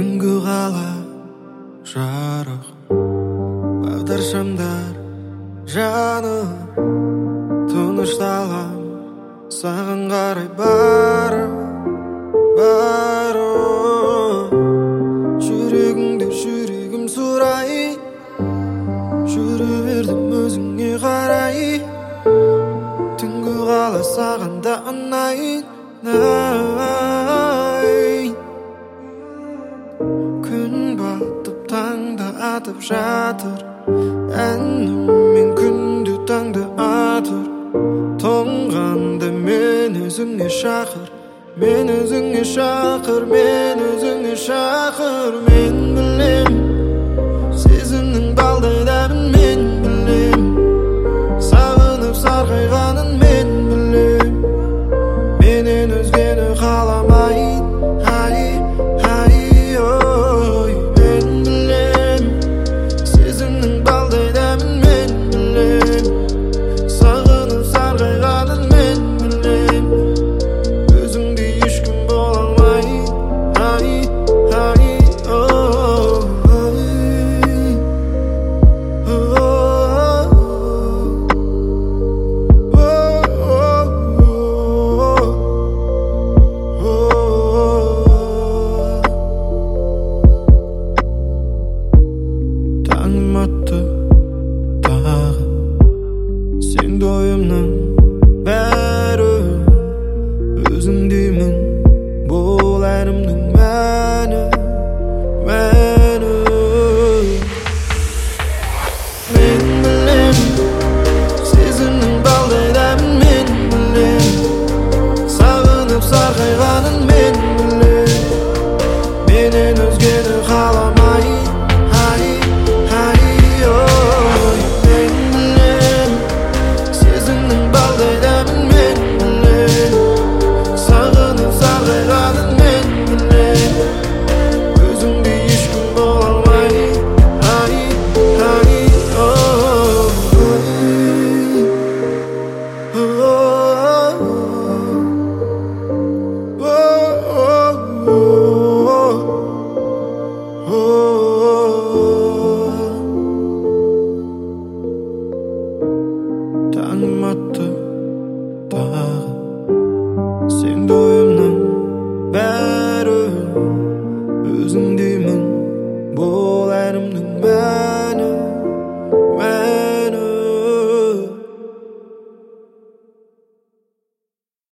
Түнгі қала жарық, бағдаршамдар жанып, тынышталам саған қарай барып. Жүрегім сұрай, жүре бердім өзіңе қарай. Түнгі қала саған да ұнайын. Күн батып таңда атып жатыр, әніммен күнді таңды атыр. Тоңғанда мен өзіңе шақыр, мен өзіңе шақыр, мен өзіңе шақыр.